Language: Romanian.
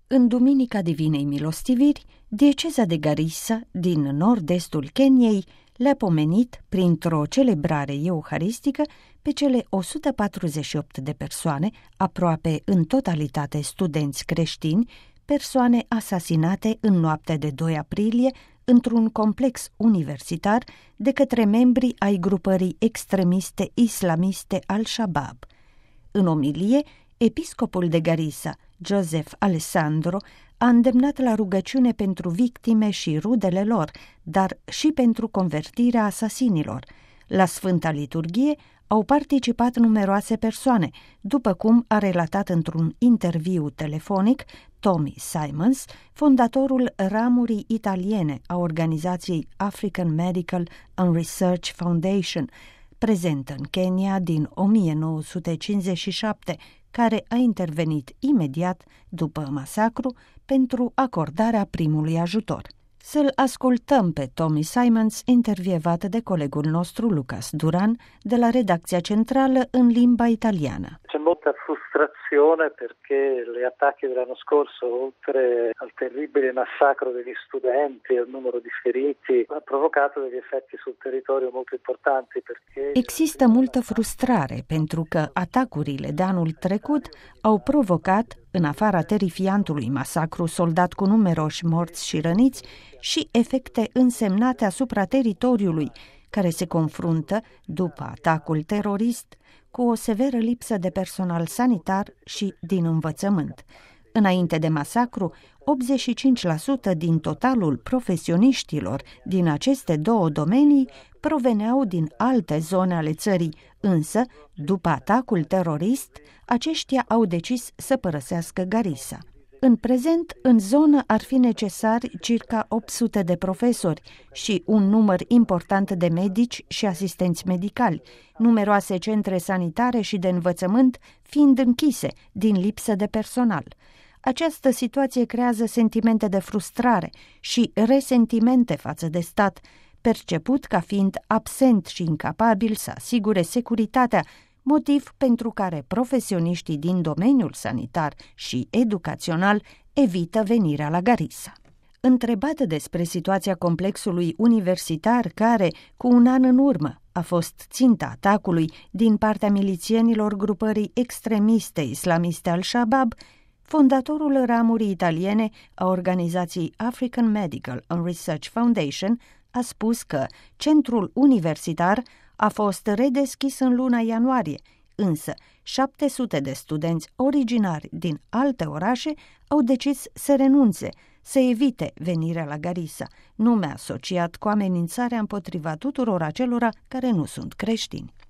În Duminica Divinei Milostiviri, dieceza de Garissa, din nord-estul Keniei, le-a pomenit, printr-o celebrare euharistică, pe cele 148 de persoane, aproape în totalitate studenți creștini, persoane asasinate în noaptea de 2 aprilie într-un complex universitar de către membrii ai grupării extremiste islamiste Al-Shabaab. În omilie, episcopul de Garissa, Joseph Alessandro, a îndemnat la rugăciune pentru victime și rudele lor, dar și pentru convertirea asasinilor. La Sfânta Liturghie au participat numeroase persoane, după cum a relatat într-un interviu telefonic Tommy Simons, fondatorul ramurii italiene a organizației African Medical and Research Foundation, prezentă în Kenya din 1957, care a intervenit imediat după masacru pentru acordarea primului ajutor. Să-l ascultăm pe Tommy Simons, intervievat de colegul nostru Lucas Duran, de la redacția centrală în limba italiană. C'è molta frustrazione perché gli attacchi dell'anno scorso, oltre al terribile massacro degli studenti e al numero di feriti, ha provocato degli effetti sul territorio molto importanti perché... Există multă frustrare pentru că atacurile de anul trecut au provocat, în afara terifiantului masacru soldat cu numeroși morți și răniți, și efecte însemnate asupra teritoriului, care se confruntă, după atacul terorist, cu o severă lipsă de personal sanitar și din învățământ. Înainte de masacru, 85% din totalul profesioniștilor din aceste două domenii proveneau din alte zone ale țării, însă, după atacul terorist, aceștia au decis să părăsească Garissa. În prezent, în zonă ar fi necesari circa 800 de profesori și un număr important de medici și asistenți medicali, numeroase centre sanitare și de învățământ fiind închise din lipsă de personal. Această situație creează sentimente de frustrare și resentimente față de stat, perceput ca fiind absent și incapabil să asigure securitatea, motiv pentru care profesioniștii din domeniul sanitar și educațional evită venirea la Garissa. Întrebată despre situația complexului universitar care, cu un an în urmă, a fost ținta atacului din partea milițienilor grupării extremiste islamiste Al-Shabaab, fondatorul ramurii italiene a organizației African Medical and Research Foundation a spus că centrul universitar a fost redeschis în luna ianuarie, însă 700 de studenți originari din alte orașe au decis să renunțe, să evite venirea la Garissa, nume asociat cu amenințarea împotriva tuturor acelora care nu sunt creștini.